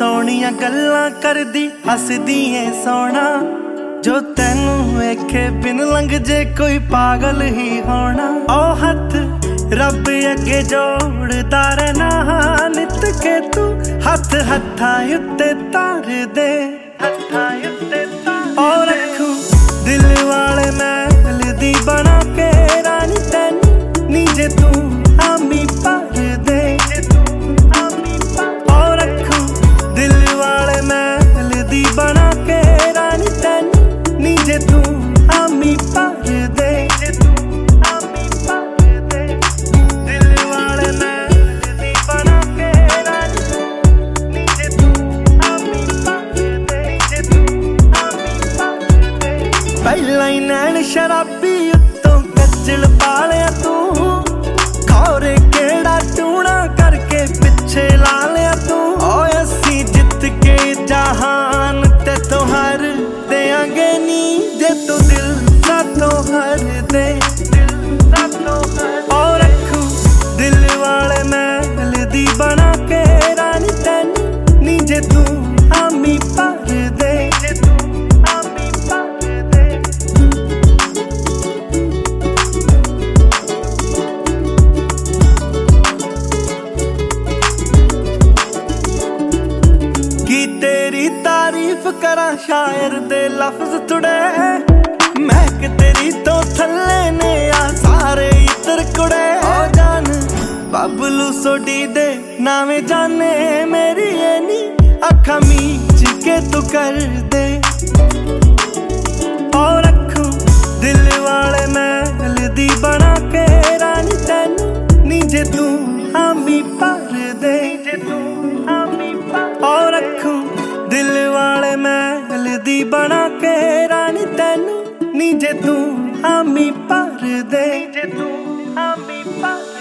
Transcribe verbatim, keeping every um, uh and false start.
सोहणियां गल्लां करदी हसदी ऐ सोना जो तैनू वेखे बिन लंघ जे कोई पागल ही होना। ओ हथ रब अगे जोड़दा रहना नित के तू हथ हत्थां उत्ते तार दे हत्थां उत्ते तार। ओ रखूं दिल वाले महल दी बना के रानी तैनू नी जे तू हामी भर दे। ओ रखूं दिल वाले महल दी बना के रानी तैनू नी जे तू हामी भर दे। पहला ही नैन शराबी उत्तों कज्जल पालिया तू खौरे केड़ा टूणा करके पिछे ला लिया तू। ओ असी जित के जहान ते तो हर देंगे नी जे तू दिल साथों हर दे। ओ रखूं दिल वाले महल दी बना के रानी तैनू नी जे तू हामी भर दे। तेरी तारीफ करा शायर दे लफ्ज तुड़े महक तेरी तो थल्ले ने आ सारे इतर कुड़े। ओ जान बबलू सोडी दे नावे जाने मेरी ये नी अखा मीच के तू कर दे। और रखूं दिल वाले महल दी बना के रानी तैनू नी जे तू हामी भर दे। और रखूं दिल वाले महल दी बना के रानी तैनू नी जे तू हामी भर दे।